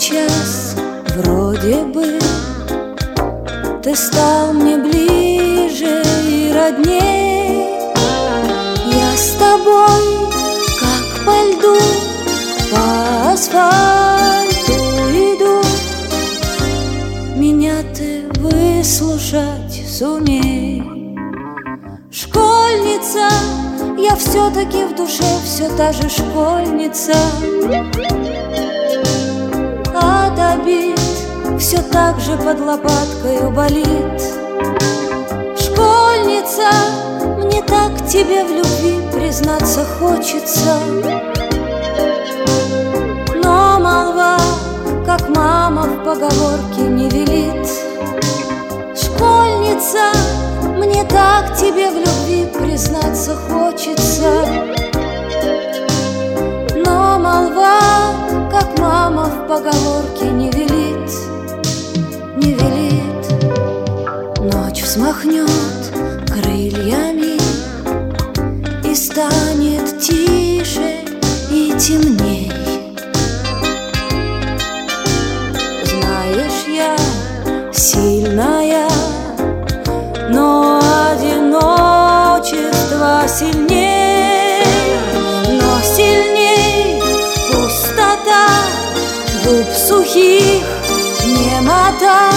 сейчас вроде бы ты стал мне ближе и родней. Я с тобой, как по льду, по асфальту иду. Меня ты выслушать сумей. Школьница, я все-таки в душе все та же школьница. От обид все так же под лопаткою болит. Школьница, мне так тебе в любви признаться хочется. Но молва, как мама в поговорке, не велит. Школьница, мне так тебе в любви признаться хочется. Но молва, как мама в поговорке, не велит, не велит. Ночь взмахнет крыльями и станет тише и темней. Знаешь, я сильная, но одиночество сильней. Но сильней пустота губ сухих, немота.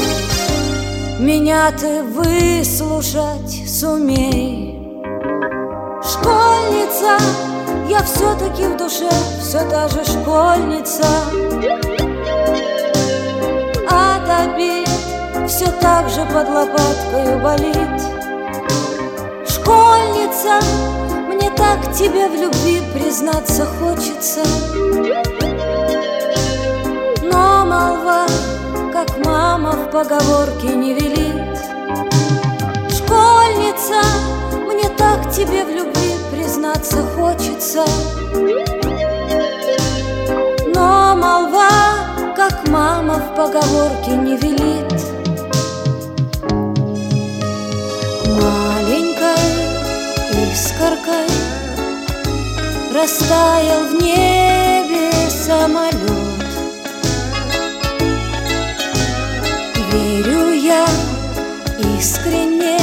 Меня ты выслушать сумей. Школьница, я все-таки в душе все та же школьница. От обид все так же под лопаткою болит. Школьница, мне так тебе в любви признаться хочется. Но молва, как мама в поговорке, не велит. Школьница, мне так тебе в любви признаться хочется. Но молва, как мама в поговорке, не велит. Маленькой искоркой растаял в небе самолет. Верю я искренне,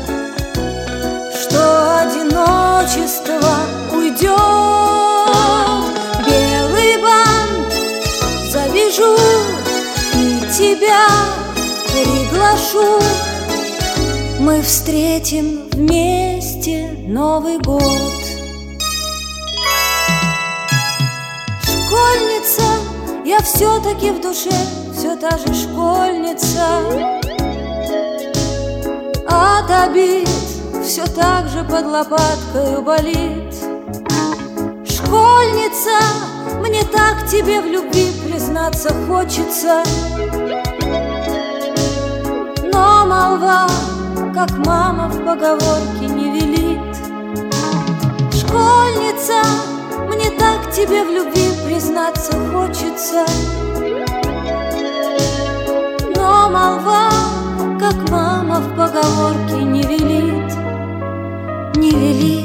что одиночество уйдет. Белый бант завяжу и тебя приглашу. Мы встретим вместе Новый год. Школьница, я все-таки в душе все та же школьница. От обид все так же под лопаткою болит. Школьница, мне так тебе в любви признаться хочется. Но молва, как мама в поговорке, не велит. Школьница, мне так тебе в любви признаться хочется. Но молва, как мама в поговорке, не велит, не велит.